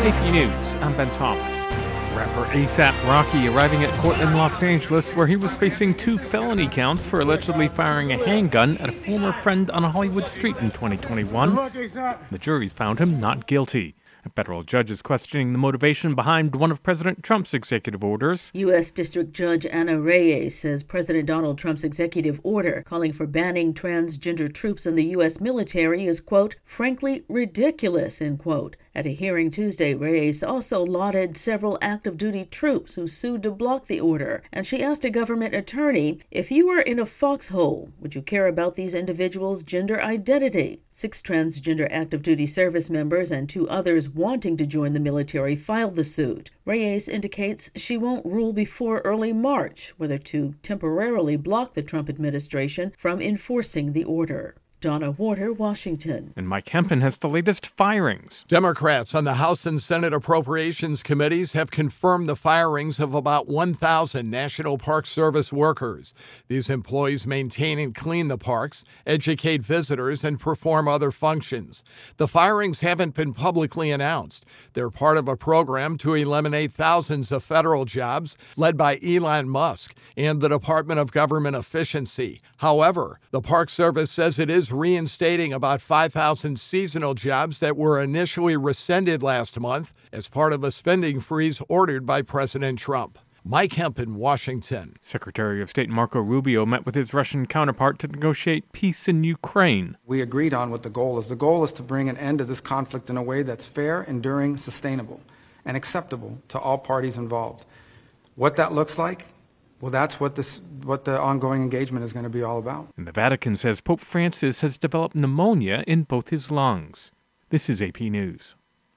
AP News, I'm Ben Thomas. Rapper A$AP Rocky arriving at court in Los Angeles where he was facing 2 felony counts for allegedly firing a handgun at a former friend on a Hollywood street in 2021. The jury's found him not guilty. A federal judge is questioning the motivation behind one of President Trump's executive orders. U.S. District Judge Ana Reyes says President Donald Trump's executive order calling for banning transgender troops in the U.S. military is, quote, frankly ridiculous, end quote. At a hearing Tuesday, Reyes also lauded several active duty troops who sued to block the order, and she asked a government attorney, if you were in a foxhole, would you care about these individuals' gender identity? 6 transgender active duty service members and 2 others wanting to join the military filed the suit. Reyes indicates she won't rule before early March whether to temporarily block the Trump administration from enforcing the order. Donna Warder, Washington. And Mike Hempen has the latest firings. Democrats on the House and Senate Appropriations Committees have confirmed the firings of about 1,000 National Park Service workers. These employees maintain and clean the parks, educate visitors, and perform other functions. The firings haven't been publicly announced. They're part of a program to eliminate thousands of federal jobs led by Elon Musk and the Department of Government Efficiency. However, the Park Service says it is reinstating about 5,000 seasonal jobs that were initially rescinded last month as part of a spending freeze ordered by President Trump. Mike Hempen, Washington. Secretary of State Marco Rubio met with his Russian counterpart to negotiate peace in Ukraine. We agreed on what the goal is. The goal is to bring an end to this conflict in a way that's fair, enduring, sustainable, and acceptable to all parties involved. What that looks like, well, that's what the ongoing engagement is going to be all about. And the Vatican says Pope Francis has developed pneumonia in both his lungs. This is AP News.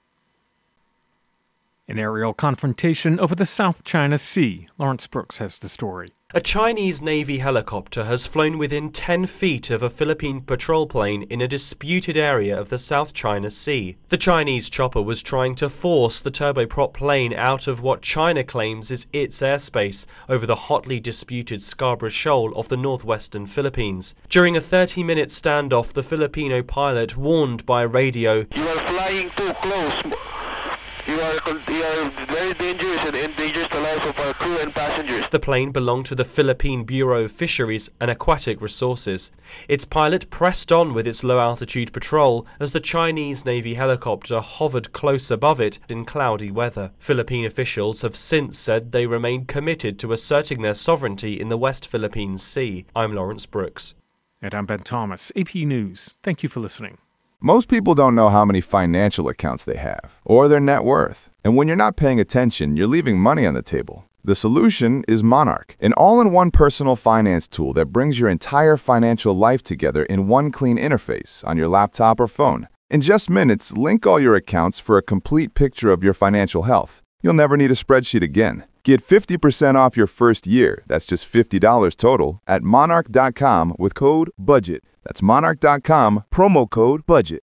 An aerial confrontation over the South China Sea. Lawrence Brooks has the story. A Chinese Navy helicopter has flown within 10 feet of a Philippine patrol plane in a disputed area of the South China Sea. The Chinese chopper was trying to force the turboprop plane out of what China claims is its airspace over the hotly disputed Scarborough Shoal of the northwestern Philippines. During a 30-minute standoff, the Filipino pilot warned by radio, "You are flying too close. You are very dangerous and endangers the lives of our crew and passengers." The plane belonged to the Philippine Bureau of Fisheries and Aquatic Resources. Its pilot pressed on with its low-altitude patrol as the Chinese Navy helicopter hovered close above it in cloudy weather. Philippine officials have since said they remain committed to asserting their sovereignty in the West Philippine Sea. I'm Lawrence Brooks. And I'm Ben Thomas, AP News. Thank you for listening. Most people don't know how many financial accounts they have, or their net worth. And when you're not paying attention, you're leaving money on the table. The solution is Monarch, an all-in-one personal finance tool that brings your entire financial life together in one clean interface on your laptop or phone. In just minutes, link all your accounts for a complete picture of your financial health. You'll never need a spreadsheet again. Get 50% off your first year, that's just $50 total, at monarch.com with code BUDGET. That's monarch.com, promo code BUDGET.